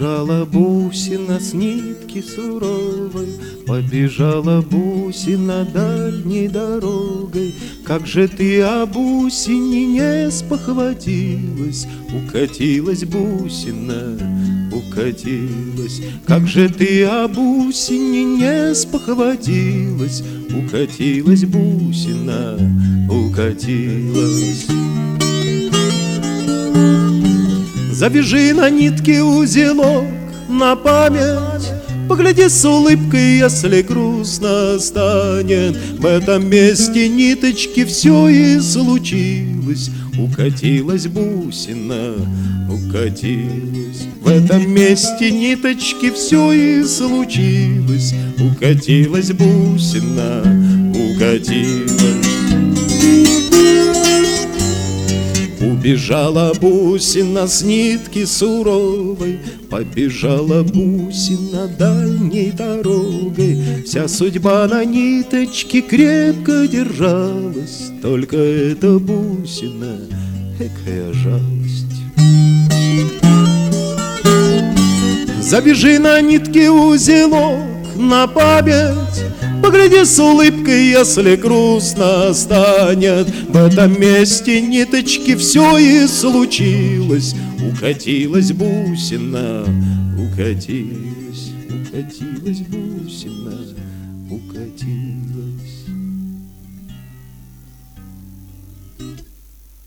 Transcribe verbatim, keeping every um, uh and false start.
Побежала бусина с нитки суровой, побежала бусина дальней дорогой. Как же ты о бусине не спохватилась, укатилась бусина, укатилась. Как же ты о бусине не спохватилась, укатилась бусина, укатилась. Завяжи на нитке узелок на память, погляди с улыбкой, если грустно станет. В этом месте ниточки все и случилось, укатилась бусина, укатилась. В этом месте ниточки все и случилось, укатилась бусина, укатилась. Убежала бусина с нитки суровой, побежала бусина дальней дорогой. Вся судьба на ниточке крепко держалась, только эта бусина, экая жалость. Завяжи на нитке узелок на память, погляди с улыбкой, если грустно станет. В этом месте ниточки все и случилось, укатилась бусина, укатилась, укатилась бусина.